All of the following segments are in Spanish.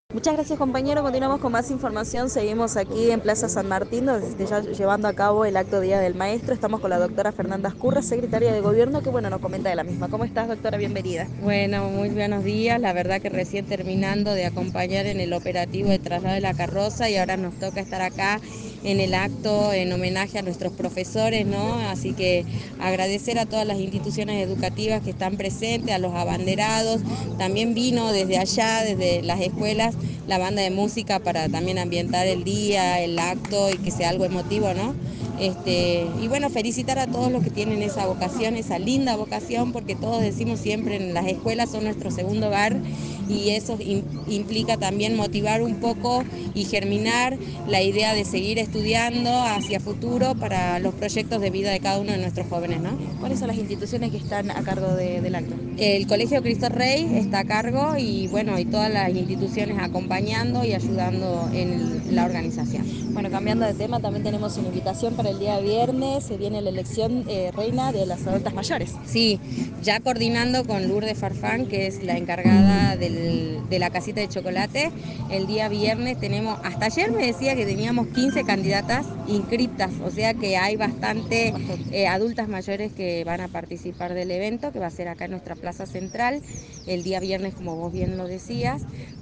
Muchas gracias, compañero. Continuamos con más información. Seguimos aquí en Plaza San Martín, donde ya llevando a cabo el acto Día del Maestro. Estamos con la doctora Fernanda Ascurra, secretaria de Gobierno, que nos comenta de la misma. ¿Cómo estás, doctora? Bienvenida. Bueno, muy buenos días. La verdad que recién terminando de acompañar en el operativo de traslado de la carroza y ahora nos toca estar acá en el acto en homenaje a nuestros profesores, ¿no? Así que agradecer a todas las instituciones educativas que están presentes, a los abanderados. También vino desde allá, desde las escuelas, la banda de música para también ambientar el día, el acto y que sea algo emotivo, ¿no? Y bueno, felicitar a todos los que tienen esa vocación, esa linda vocación, porque todos decimos siempre en las escuelas son nuestro segundo hogar y eso implica también motivar un poco y germinar la idea de seguir estudiando hacia futuro para los proyectos de vida de cada uno de nuestros jóvenes, ¿no? ¿Cuáles son las instituciones que están a cargo del acto? El Colegio Cristo Rey está a cargo y bueno, y todas las instituciones acompañando y ayudando en la organización. Bueno, cambiando de tema, también tenemos una invitación para el día viernes. Se viene la elección reina de las adultas mayores. Sí, ya coordinando con Lourdes Farfán, que es la encargada de la casita de chocolate. El día viernes tenemos, hasta ayer me decía que teníamos 15 candidatas inscriptas, o sea que hay bastante adultas mayores que van a participar del evento, que va a ser acá en nuestra plaza central, el día viernes, como vos bien lo decías,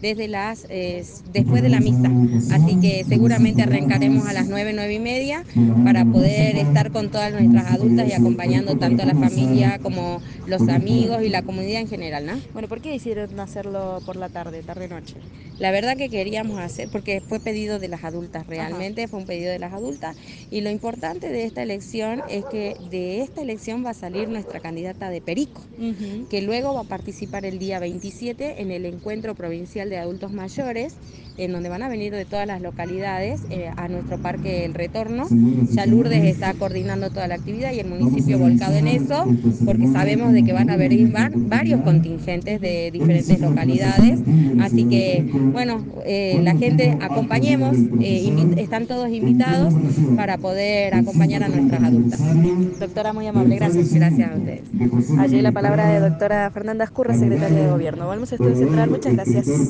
después de la misa. Así que seguramente arrancaremos a las 9:30 para poder estar con todas nuestras adultas y acompañando tanto a la familia como los amigos y la comunidad en general, ¿no? Bueno, ¿por qué decidieron hacerlo por la tarde, tarde-noche? La verdad que queríamos hacer, porque fue pedido de las adultas, realmente Ajá. Fue un pedido de las adultas, y lo importante de esta elección es que de esta elección va a salir nuestra candidata de Perico, que luego va a participar el día 27 en el Encuentro Provincial de Adultos Mayores, en donde van a venir de todas las localidades a nuestro Parque El Retorno. Ya Lourdes está coordinando toda la actividad y el municipio volcado en eso, porque sabemos de que van a venir varios contingentes de diferentes localidades, así que bueno, la gente acompañemos, están todos invitados para poder acompañar a nuestras adultas. Doctora, muy amable, gracias. Gracias a ustedes. Allí la palabra de doctora Fernanda Ascurra, secretaria de Gobierno. Volvemos a Estudio Central, muchas gracias.